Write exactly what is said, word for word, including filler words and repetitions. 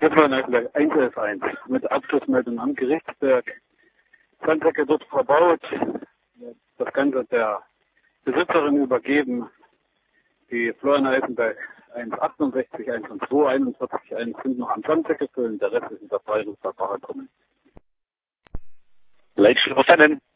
Hier war Eisenberg eins elf eins mit Abschlussmeldung am Gerichtsberg. Sandsäcke dort verbaut. Das Ganze der Besitzerin übergeben. Die Florian Eisenberg eins achtundsechzig, eins und zwei, einundvierzig, eins sind noch am Sandsäcke füllen. Der Rest ist in der Freiluftverfahren kommen. Leitstelle verstanden.